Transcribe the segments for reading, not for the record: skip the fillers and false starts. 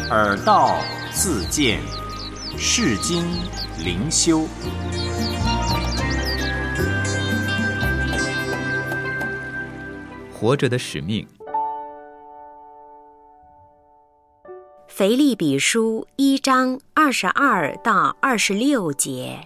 耳道自见，世经灵修。 活着的使命。 腓立比书1章22到26节。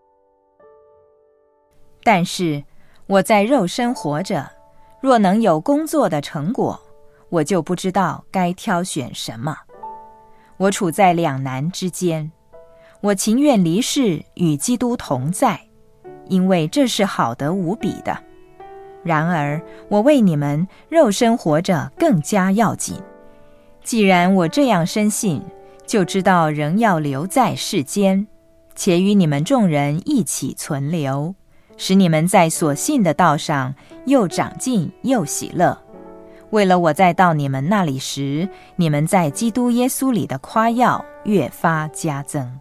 但是我在肉身活着，若能有工作的成果，我就不知道该挑选什么。我处在两难之间，我情愿离世与基督同在，因为这是好得无比的。然而我为你们肉身活着更加要紧。既然我这样深信，就知道仍要留在世间，且与你们众人一起存留，使你们在所信的道上又长进又喜乐。为了我再到你们那里时，你们在基督耶稣里的夸耀越发加增。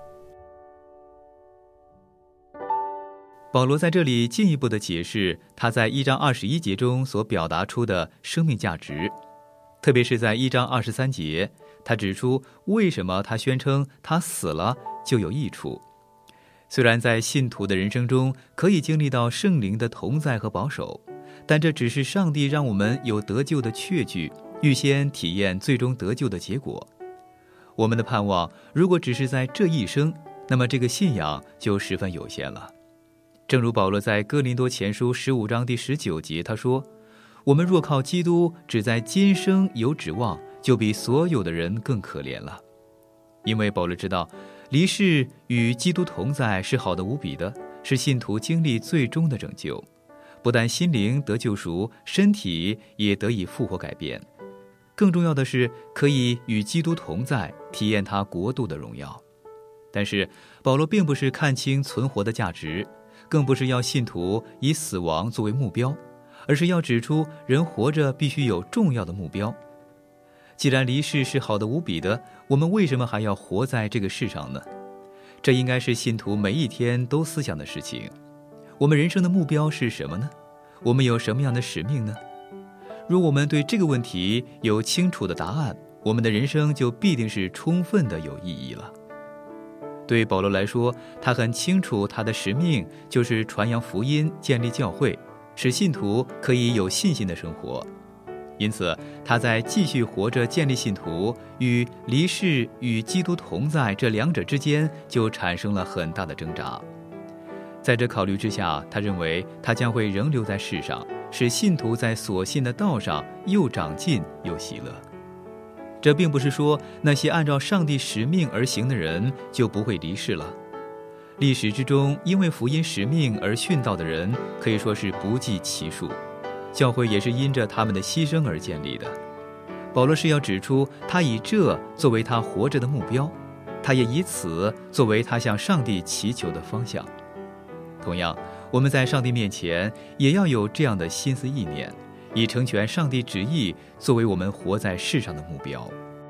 保罗在这里进一步的解释他在1章21节中所表达出的生命价值，特别是在1章23节，他指出为什么他宣称他死了就有益处。虽然在信徒的人生中可以经历到圣灵的同在和保守，但这只是上帝让我们有得救的确据，预先体验最终得救的结果。我们的盼望如果只是在这一生，那么这个信仰就十分有限了。正如保罗在哥林多前书15章第19节他说，我们若靠基督只在今生有指望，就比所有的人更可怜了。因为保罗知道离世与基督同在是好的无比的，是信徒经历最终的拯救，不但心灵得救赎，身体也得以复活改变。更重要的是可以与基督同在，体验他国度的荣耀。但是保罗并不是看清存活的价值，更不是要信徒以死亡作为目标，而是要指出人活着必须有重要的目标。既然离世是好的无比的，我们为什么还要活在这个世上呢？这应该是信徒每一天都思想的事情。我们人生的目标是什么呢？我们有什么样的使命呢？如果我们对这个问题有清楚的答案，我们的人生就必定是充分的有意义了。对保罗来说，他很清楚他的使命就是传扬福音，建立教会，使信徒可以有信心的生活。因此他在继续活着建立信徒与离世与基督同在这两者之间就产生了很大的挣扎。在这考虑之下，他认为他将会仍留在世上，使信徒在所信的道上又长进又喜乐。这并不是说那些按照上帝使命而行的人就不会离世了。历史之中因为福音使命而殉道的人可以说是不计其数，教会也是因着他们的牺牲而建立的。保罗是要指出他以这作为他活着的目标，他也以此作为他向上帝祈求的方向。同样，我们在上帝面前也要有这样的心思意念，以成全上帝旨意作为我们活在世上的目标。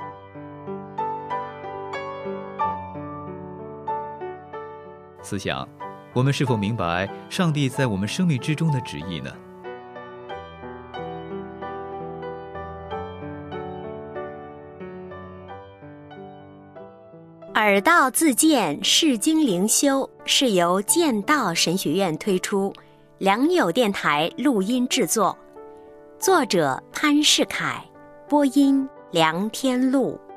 思想，我们是否明白上帝在我们生命之中的旨意呢？ 耳道自见，世经灵修是由剑道神学院推出，良友电台录音制作，作者潘世凯，播音梁天禄。